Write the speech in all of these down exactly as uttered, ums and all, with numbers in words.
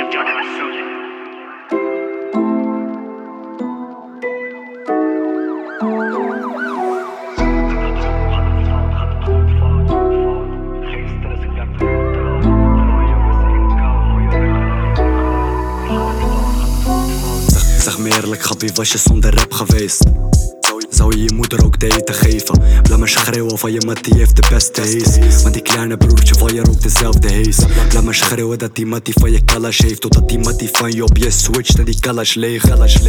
Zeg me eerlijk, grappie, was je zonder rap geweest? Zou je je moeder ook te eten geven? Laat me schreeuwen van je mattie heeft de beste hees. Want die kleine broertje van je rookt dezelfde hees. Laat me schreeuwen dat die mattie van je kalash heeft. Totdat die mattie van je op je switcht en die kalash leeg.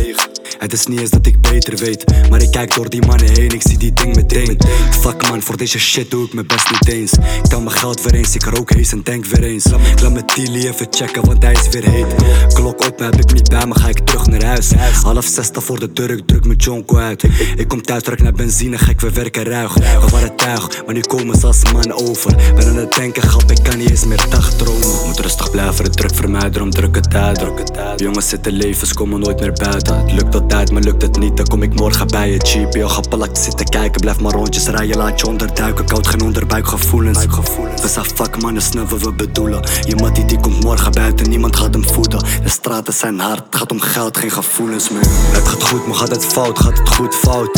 Het is niet eens dat ik beter weet, maar ik kijk door die mannen heen, ik zie die ding meteen. Fuck man, voor deze shit doe ik mijn best niet eens. Ik tel mijn geld weer eens, ik rook hees en denk weer eens. Ik laat mijn Tilly even checken, want hij is weer heet. Klok op, heb ik niet bij me, ga ik terug naar huis. Half zes sta voor de deur, ik druk mijn jonko uit. Ik kom thuis, ruik naar benzine, gek, we werken ruig. We waren tuig, maar nu komen ze als man over. Ben aan het denken, grap, ik kan niet eens meer dagdromen. Moet rustig blijven, de druk vermijden om drukke tijden. Jongens zitten levens, komen nooit meer buiten. Het lukt altijd, maar lukt het niet, dan kom ik morgen bij je jeep. Yo, geplakt zitten kijken, blijf maar rondjes rijden, laat je onderduiken. Koud, geen onderbuikgevoelens. We zijn fuck mannen, snel wat we bedoelen. Je mattie die komt morgen buiten, niemand gaat hem voeden. De straten zijn hard, het gaat om geld, geen gevoelens meer. Het gaat goed, maar gaat het fout, gaat het goed fout.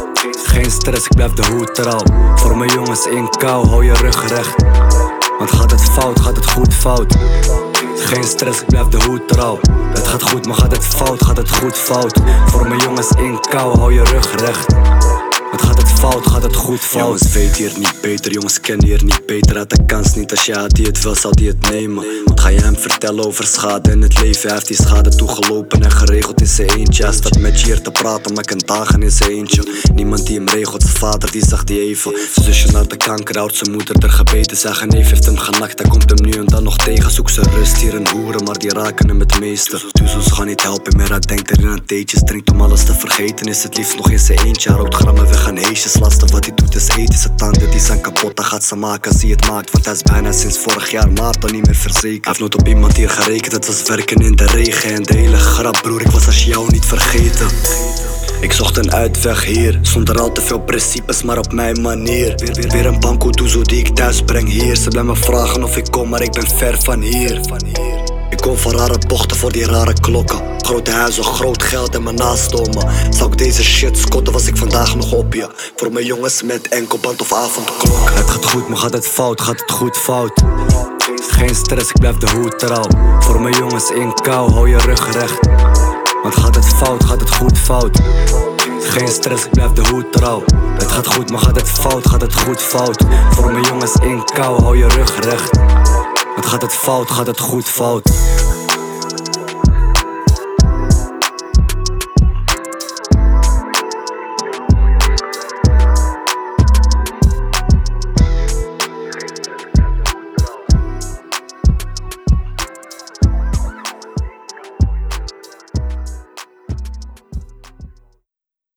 Geen stress, ik blijf de hoed trouw. Voor mijn jongens in kou, hou je rug recht. Want gaat het fout, gaat het goed fout. Geen stress, ik blijf de hoed trouw. Het gaat goed, maar gaat het fout, gaat het goed fout. Voor mijn jongens in kou, hou je rug recht. Want gaat het fout, gaat het goed fout. Jongens weten hier niet beter, jongens kennen hier niet beter. Had de kans niet, als jij die het wil, zou die het nemen. Want ga je hem vertellen over schade in het leven. Hij heeft die schade toegelopen en geregeld in zijn eentje. Hij staat met je hier te praten, maar kan dagen in zijn eentje. Niemand die hem regelt, zijn vader die zag die even. Zijn zusje naar de kanker, houdt zijn moeder er gebeten. Zijn neef heeft hem genakt, hij komt hem nu en dan nog tegen. Zoek zijn rust hier in hoeren, maar die raken hem het meeste. Dus ze gaan niet helpen meer, hij denkt erin aan theetjes. Drinkt om alles te vergeten, is het liefst nog in zijn eentje. Hij rookt grammen weg aan heesjes, laatste wat hij doet is eten. Zijn tanden die zijn kapot, dan gaat ze maken als hij het maakt. Want hij is bijna sinds vorig jaar maart al niet meer verzekerd. Hij heeft nooit op iemand hier gerekend, het was werken in de regen. En de hele grap broer, ik was als jou niet vergeten. Ik zocht een uitweg hier, zonder al te veel principes, maar op mijn manier. Weer, weer, weer een banco doezoe die ik thuis breng hier. Ze blijven me vragen of ik kom, maar ik ben ver van hier. Ik kom van rare bochten voor die rare klokken. Grote huizen, groot geld en mijn naastoma. Zou ik deze shit scotten, was ik vandaag nog op je. Voor mijn jongens met enkelband of avondklok. Het gaat goed, maar gaat het fout, gaat het goed fout. Geen stress, ik blijf de hoed trouw. Voor mijn jongens in kou, hou je rug recht. Want gaat het fout, gaat het goed fout. Geen stress, ik blijf de hoed trouw. Het gaat goed, maar gaat het fout, gaat het goed fout. Voor mijn jongens in kou, hou je rug recht. Want gaat het fout, gaat het goed fout.